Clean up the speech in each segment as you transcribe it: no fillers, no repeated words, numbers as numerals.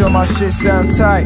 sure my shit sound tight.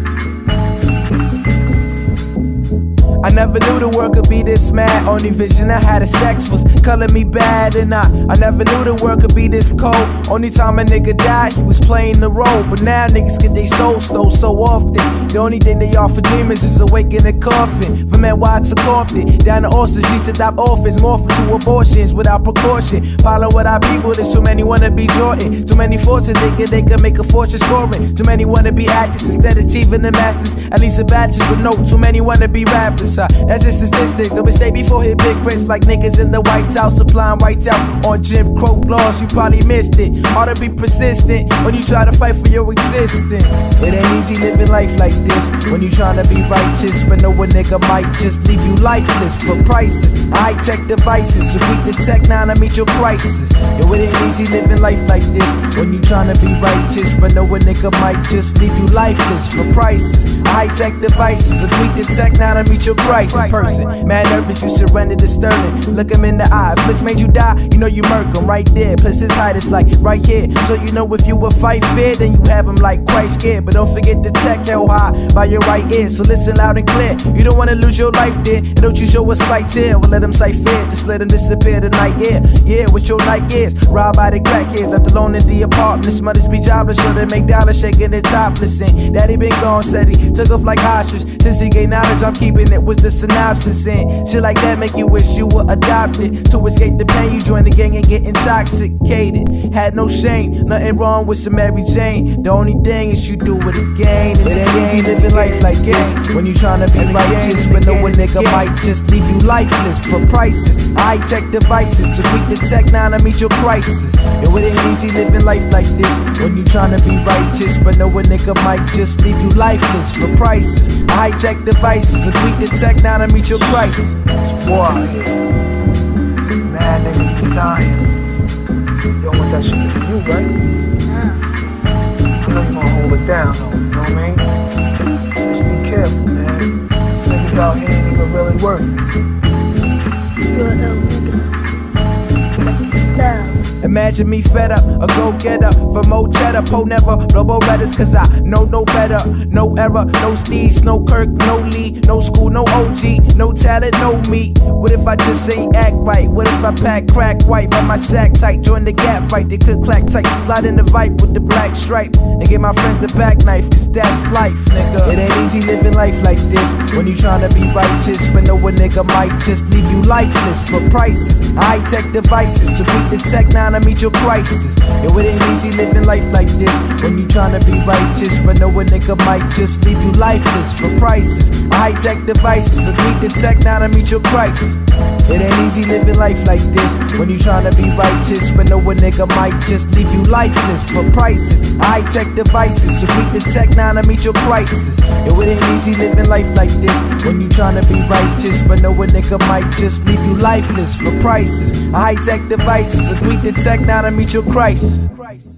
I never knew the world could be this mad. Only vision I had of sex was color me bad. And I never knew the world could be this cold. Only time a nigga died, he was playing the role. But now niggas get their soul stole so often. The only thing they offer demons is awake in a coffin. From NY to Compton, down to Austin, streets adopt orphans, morphin' to abortions without precaution. Follow what our people, there's too many wanna be Jordan. Too many fortunes thinking they can make a fortune scoring. Too many wanna be actors instead of achieving the masters. At least a bachelor's, but no, too many wanna be rappers. That's just statistics. The mistake before hit big prints like niggas in the White House applying white out on Jim Crow laws. You probably missed it. Hard to be persistent when you try to fight for your existence. It ain't easy living life like this when you trying to be righteous, but know a nigga might just leave you lifeless for prices. High-tech devices, so quick to tech now to meet your crisis. Yo, it ain't easy living life like this when you trying to be righteous, but know a nigga might just leave you lifeless for prices. High-tech devices, so quick to tech now to meet your crisis. Person, mad nervous, you surrender to Sterling. Look him in the eye, if looks made you die, you know you murk him right there. Plus his height is like right here, so you know if you a fight fair, then you have him like quite scared. But don't forget to tech held high by your right ear, so listen loud and clear. You don't wanna lose your life there, and don't you show a slight tear. Well, let him sight fear, just let him disappear the night air. Yeah, what your night is, robbed by the crackheads, left alone in the apartment. Mothers be jobless, so they make dollars shaking it topless. And daddy been gone, said he took off like ostrich. Since he gained knowledge, I'm keeping it, was the synopsis. And shit like that make you wish you were adopted. To escape the pain, you join the gang and get intoxicated. Had no shame, nothing wrong with some Mary Jane. The only thing is you do it again. It ain't easy living life like this when you tryna be righteous, but know a nigga might just leave you lifeless for prices. High-tech devices, so quick to tech now to meet your crisis. Yo, it ain't easy living life like this when you tryna be righteous, but know a nigga might just leave you lifeless for prices. High-tech devices, so quick to tech now to meet your crisis. War out here. Mad niggas is dying. You don't want that shit to be you, right? I know you gonna hold it down, though. You know what I mean? Just be careful, man. Niggas out here ain't even really working. You're a ill nigga. Like these styles. Imagine me fed up, a go-getter for more cheddar. Po never blow letters, cause I know no better. No error, no Steez, no Kirk, no Lee, no school, no OG, no talent, no me. What if I just ain't act right? What if I pack crack white, but my sack tight? Join the gap fight, they could clack tight. Slide in the vibe with the black stripe and give my friends the back knife, cause that's life, nigga. It ain't easy living life like this when you tryna be righteous, but know a nigga might just leave you lifeless for prices. High-tech devices, so quick to tech now to meet your crisis. Yo, it ain't easy living life like this when you tryna be righteous, but know a nigga might just leave you lifeless for prices. High-tech devices, so quick to tech now to meet your crisis. It ain't easy living life like this when you tryna be righteous, but know a nigga might just leave you lifeless for prices. High-tech devices, so quick to tech now to meet your crisis. Yo, it ain't easy living life like this when you tryna be righteous, but know a nigga might just leave you lifeless for prices. High-tech devices, so quick to tech now to meet your crisis.